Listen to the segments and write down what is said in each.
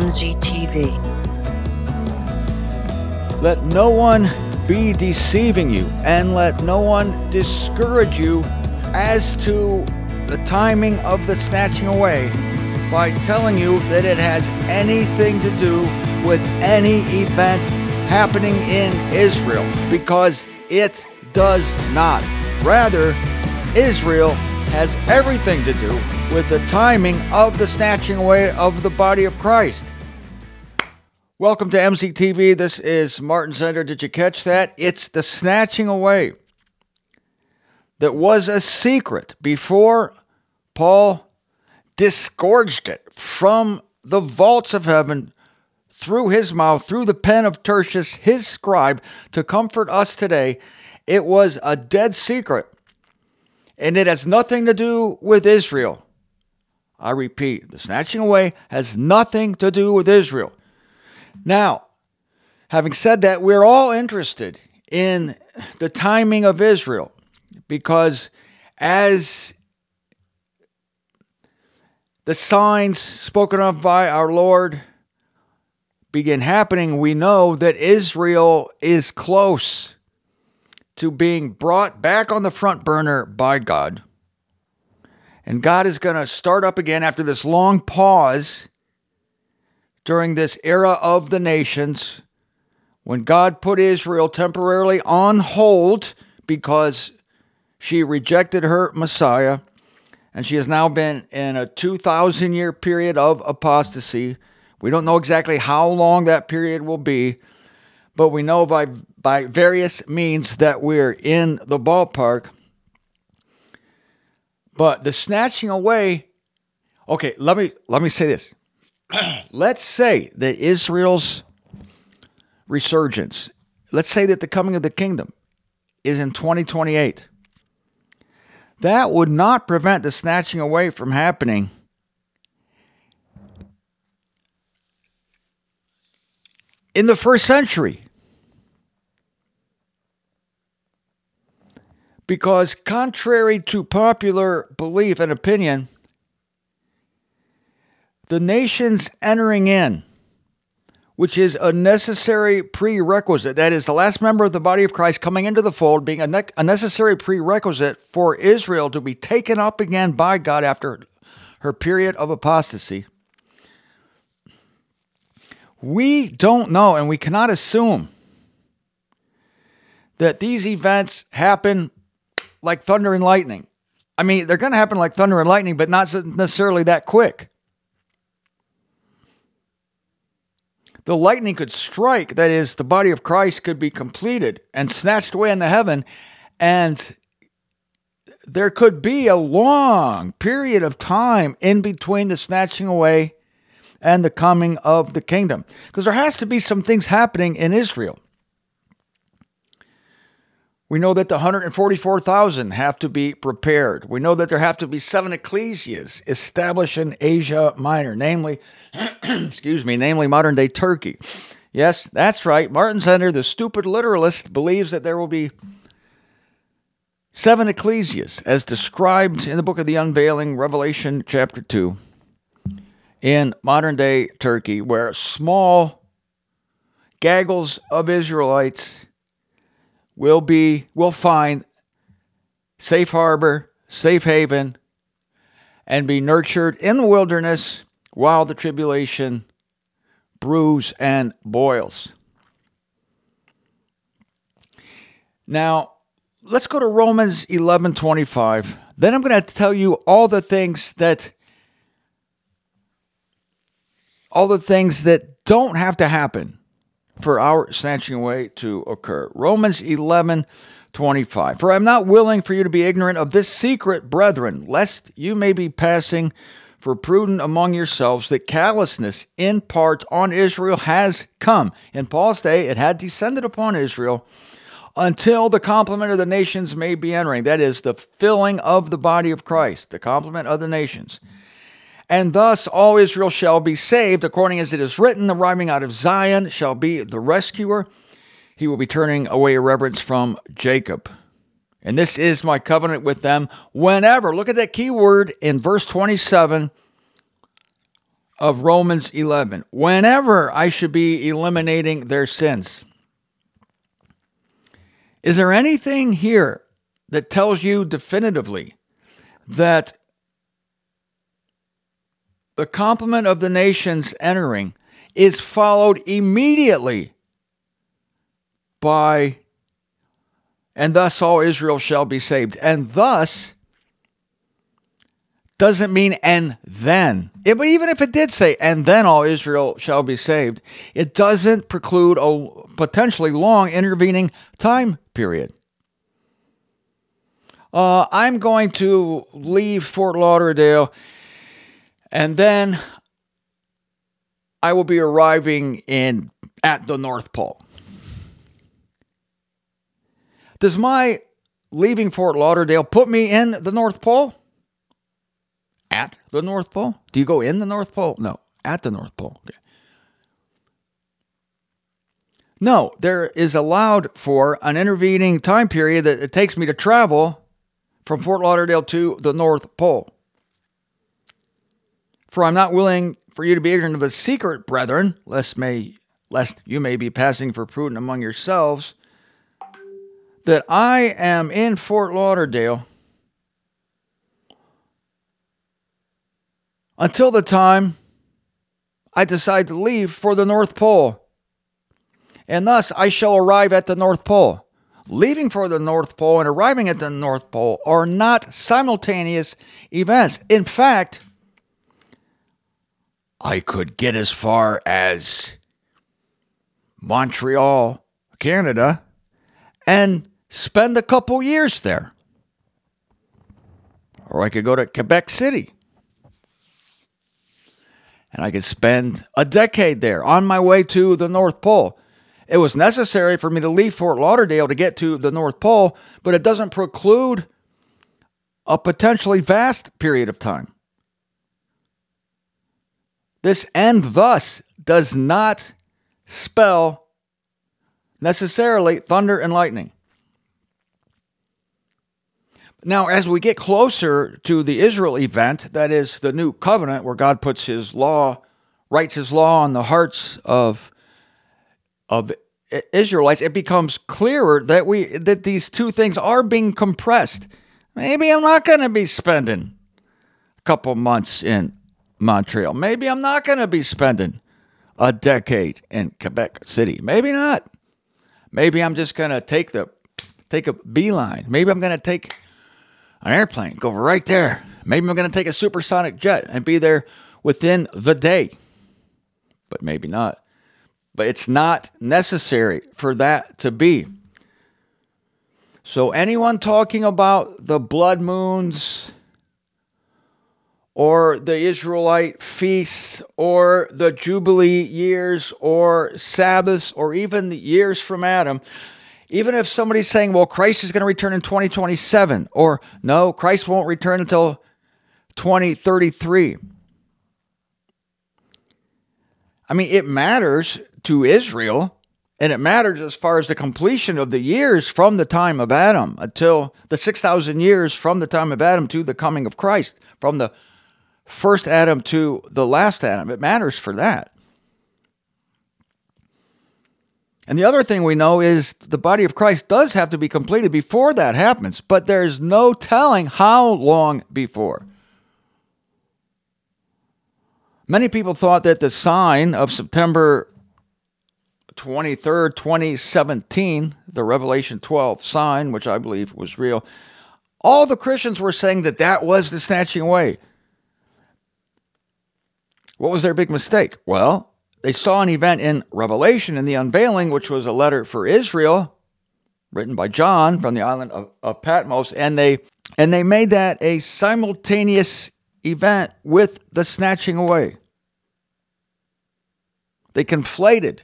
MZTV. Let no one be deceiving you, and let no one discourage you as to the timing of the snatching away by telling you that it has anything to do with any event happening in Israel, because it does not. Rather, Israel has everything to do with the timing of the snatching away of the body of Christ. Welcome to MZTV. This is Martin Zender. Did you catch that? It's the snatching away that was a secret before Paul disgorged it from the vaults of heaven through his mouth, through the pen of Tertius, his scribe, to comfort us today. It was a dead secret, and it has nothing to do with Israel. I repeat, the snatching away has nothing to do with Israel. Now, having said that, we're all interested in the timing of Israel, because as the signs spoken of by our Lord begin happening, we know that Israel is close to being brought back on the front burner by God. And God is going to start up again after this long pause during this era of the nations, when God put Israel temporarily on hold because she rejected her Messiah, and she has now been in a 2,000-year period of apostasy. We don't know exactly how long that period will be, but we know by various means that we're in the ballpark. But the snatching away, okay, let me say this. Let's say that Israel's resurgence, let's say that the coming of the kingdom is in 2028. That would not prevent the snatching away from happening in the first century. Because contrary to popular belief and opinion, the nations entering in, which is a necessary prerequisite, that is, the last member of the body of Christ coming into the fold, being a necessary prerequisite for Israel to be taken up again by God after her period of apostasy. We don't know, and we cannot assume that these events happen like thunder and lightning. I mean, they're going to happen like thunder and lightning, but not necessarily that quick. The lightning could strike, that is, the body of Christ could be completed and snatched away into heaven, and there could be a long period of time in between the snatching away and the coming of the kingdom. Because there has to be some things happening in Israel. We know that the 144,000 have to be prepared. We know that there have to be 7 ecclesias established in Asia Minor, namely modern day Turkey. Yes, that's right. Martin Zender, the stupid literalist, believes that there will be 7 ecclesias as described in the book of the Unveiling, Revelation chapter 2, in modern day Turkey, where small gaggles of Israelites will find safe harbor, safe haven, and be nurtured in the wilderness while the tribulation brews and boils. Now, let's go to Romans 11:25. Then I'm going to tell you all the things that don't have to happen for our snatching away to occur. Romans 11:25. For I am not willing for you to be ignorant of this secret, brethren, lest you may be passing for prudent among yourselves, that callousness in part on Israel has come. In Paul's day, it had descended upon Israel until the complement of the nations may be entering. That is, the filling of the body of Christ, the complement of the nations. And thus all Israel shall be saved, according as it is written, the rising out of Zion shall be the rescuer. He will be turning away irreverence from Jacob. And this is my covenant with them whenever, look at that key word in verse 27 of Romans 11, whenever I should be eliminating their sins. Is there anything here that tells you definitively that the complement of the nations entering is followed immediately by, and thus all Israel shall be saved? And thus doesn't mean and then. But even if it did say, and then all Israel shall be saved, it doesn't preclude a potentially long intervening time period. I'm going to leave Fort Lauderdale, and then I will be arriving at the North Pole. Does my leaving Fort Lauderdale put me in the North Pole? At the North Pole? Do you go in the North Pole? No, at the North Pole. Okay. No, there is allowed for an intervening time period that it takes me to travel from Fort Lauderdale to the North Pole. For I'm not willing for you to be ignorant of a secret, brethren, lest you may be passing for prudent among yourselves, that I am in Fort Lauderdale until the time I decide to leave for the North Pole. And thus I shall arrive at the North Pole. Leaving for the North Pole and arriving at the North Pole are not simultaneous events. In fact, I could get as far as Montreal, Canada, and spend a couple years there. Or I could go to Quebec City, and I could spend a decade there on my way to the North Pole. It was necessary for me to leave Fort Lauderdale to get to the North Pole, but it doesn't preclude a potentially vast period of time. This and thus does not spell necessarily thunder and lightning. Now, as we get closer to the Israel event, that is the new covenant where God puts his law, writes his law on the hearts of Israelites, it becomes clearer that these two things are being compressed. Maybe I'm not going to be spending a couple months in Montreal. Maybe I'm not going to be spending a decade in Quebec City. Maybe not. Maybe I'm just going to take a beeline. Maybe I'm going to take an airplane, go right there. Maybe I'm going to take a supersonic jet and be there within the day. But maybe not. But it's not necessary for that to be. So anyone talking about the blood moons or the Israelite feasts or the Jubilee years or Sabbaths or even the years from Adam, even if somebody's saying, well, Christ is going to return in 2027, or no, Christ won't return until 2033. I mean, it matters to Israel, and it matters as far as the completion of the years from the time of Adam until the 6,000 years from the time of Adam to the coming of Christ, from the first Adam to the last Adam. It matters for that. And the other thing we know is the body of Christ does have to be completed before that happens, but there's no telling how long before. Many people thought that the sign of September 23rd, 2017, the Revelation 12 sign, which I believe was real, all the Christians were saying that that was the snatching away. What was their big mistake? Well, they saw an event in Revelation in the unveiling, which was a letter for Israel, written by John from the island of Patmos, and they made that a simultaneous event with the snatching away. They conflated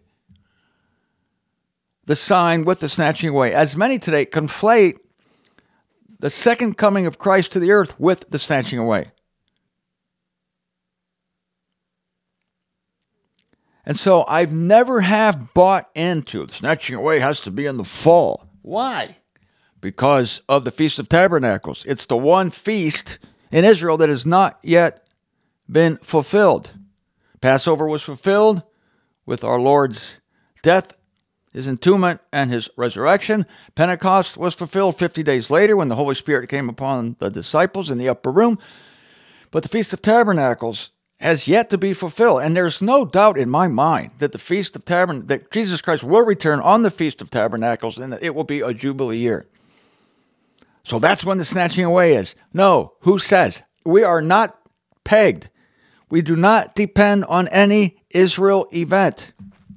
the sign with the snatching away, as many today conflate the second coming of Christ to the earth with the snatching away. And so I've never have bought into the snatching away has to be in the fall. Why? Because of the Feast of Tabernacles. It's the one feast in Israel that has not yet been fulfilled. Passover was fulfilled with our Lord's death, his entombment, and his resurrection. Pentecost was fulfilled 50 days later when the Holy Spirit came upon the disciples in the upper room. But the Feast of Tabernacles has yet to be fulfilled. And there's no doubt in my mind that that Jesus Christ will return on the Feast of Tabernacles, and it will be a Jubilee year. So that's when the snatching away is. No, who says? We are not pegged. We do not depend on any Israel event.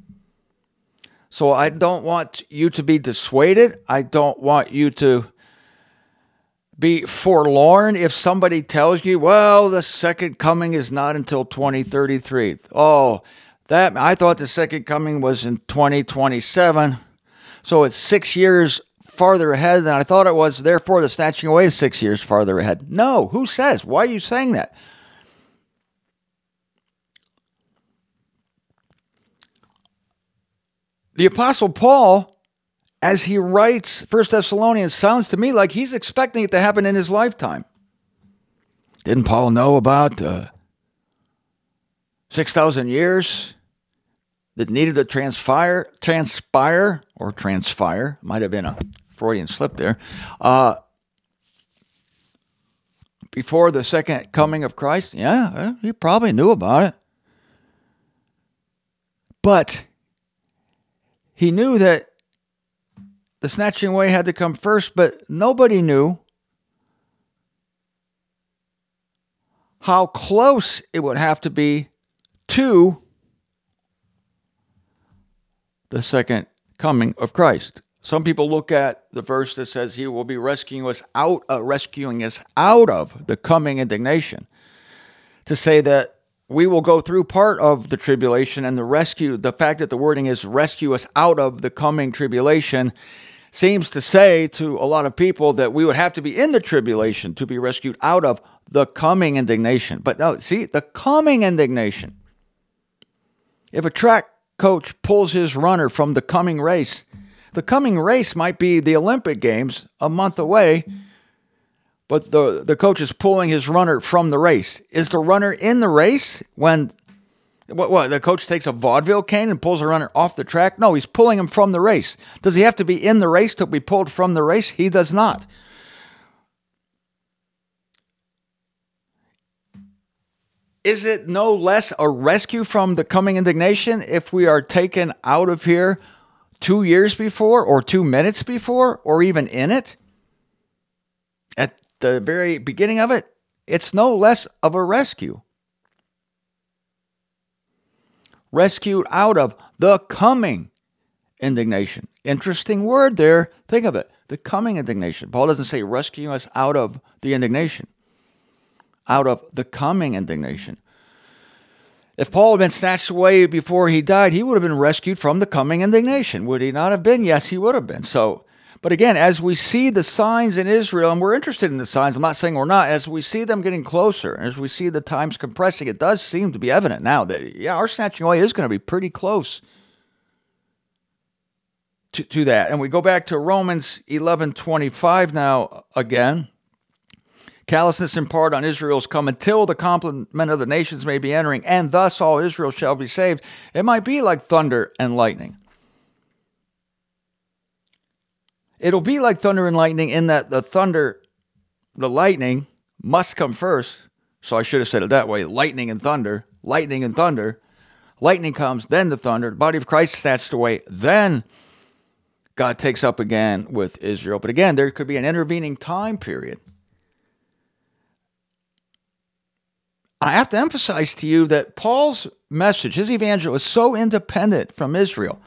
So I don't want you to be dissuaded. I don't want you to be forlorn if somebody tells you, well, the second coming is not until 2033. Oh, I thought the second coming was in 2027. So it's 6 years farther ahead than I thought it was. Therefore, the snatching away is 6 years farther ahead. No, who says? Why are you saying that? The Apostle Paul, as he writes 1 Thessalonians, sounds to me like he's expecting it to happen in his lifetime. Didn't Paul know about 6,000 years that needed to transpire, might have been a Freudian slip there, before the second coming of Christ? Yeah, he probably knew about it. But he knew that the snatching away had to come first, but nobody knew how close it would have to be to the second coming of Christ. Some people look at the verse that says he will be rescuing us out of the coming indignation to say that we will go through part of the tribulation, and the fact that the wording is rescue us out of the coming tribulation seems to say to a lot of people that we would have to be in the tribulation to be rescued out of the coming indignation. But no, see, the coming indignation. If a track coach pulls his runner from the coming race might be the Olympic Games a month away, but the coach is pulling his runner from the race. Is the runner in the race when the coach takes a vaudeville cane and pulls the runner off the track? No, he's pulling him from the race. Does he have to be in the race to be pulled from the race? He does not. Is it no less a rescue from the coming indignation if we are taken out of here 2 years before, or 2 minutes before, or even in it? At the very beginning of it, it's no less of a rescue. Rescued out of the coming indignation. Interesting word there. Think of it. The coming indignation. Paul doesn't say rescue us out of the indignation. Out of the coming indignation. If Paul had been snatched away before he died, he would have been rescued from the coming indignation. Would he not have been? Yes, he would have been. But again, as we see the signs in Israel, and we're interested in the signs, I'm not saying we're not, as we see them getting closer, as we see the times compressing, it does seem to be evident now that, our snatching away is going to be pretty close to that. And we go back to Romans 11:25 now again. Callousness in part on Israel's come until the complement of the nations may be entering, and thus all Israel shall be saved. It might be like thunder and lightning. It'll be like thunder and lightning in that the lightning must come first. So I should have said it that way. Lightning and thunder. Lightning comes, then the thunder. The body of Christ snatched away. Then God takes up again with Israel. But again, there could be an intervening time period. I have to emphasize to you that Paul's message, his evangel, is so independent from Israel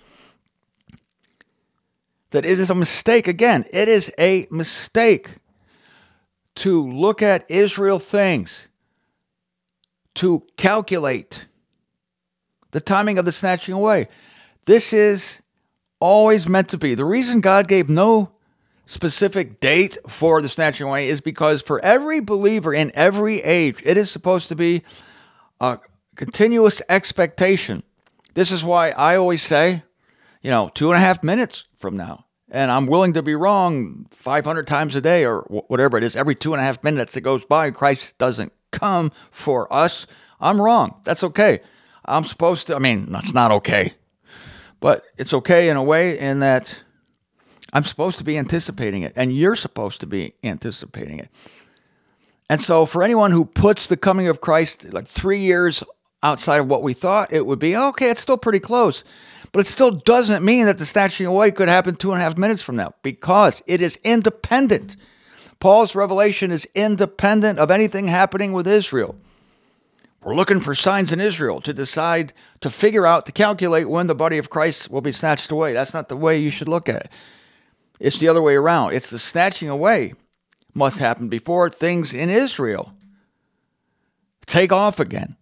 that it is a mistake. Again, it is a mistake to look at Israel things, to calculate the timing of the snatching away. This is always meant to be. The reason God gave no specific date for the snatching away is because for every believer in every age, it is supposed to be a continuous expectation. This is why I always say, 2.5 minutes from now. And I'm willing to be wrong 500 times a day or whatever it is. Every 2.5 minutes that goes by, Christ doesn't come for us. I'm wrong. That's okay. I'm supposed to, it's not okay, but it's okay in a way in that I'm supposed to be anticipating it, and you're supposed to be anticipating it. And so for anyone who puts the coming of Christ like 3 years outside of what we thought it would be, okay, it's still pretty close. But it still doesn't mean that the snatching away could happen 2.5 minutes from now, because it is independent. Paul's revelation is independent of anything happening with Israel. We're looking for signs in Israel to decide, to figure out, to calculate when the body of Christ will be snatched away. That's not the way you should look at it. It's the other way around. It's the snatching away must happen before things in Israel take off again.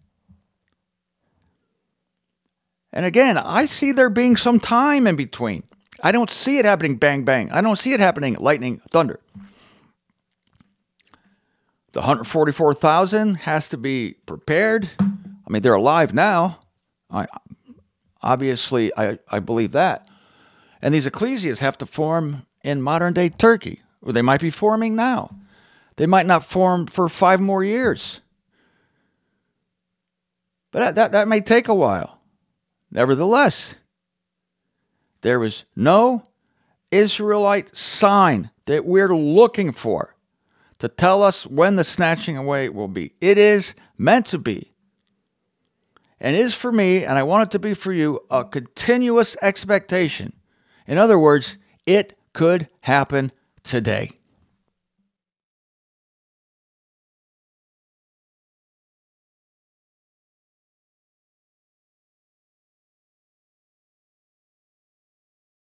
And again, I see there being some time in between. I don't see it happening bang, bang. I don't see it happening lightning, thunder. The 144,000 has to be prepared. They're alive now. I believe that. And these ecclesias have to form in modern-day Turkey, or they might be forming now. They might not form for 5 more years. But that may take a while. Nevertheless, there is no Israelite sign that we're looking for to tell us when the snatching away will be. It is meant to be, and is for me, and I want it to be for you, a continuous expectation. In other words, it could happen today.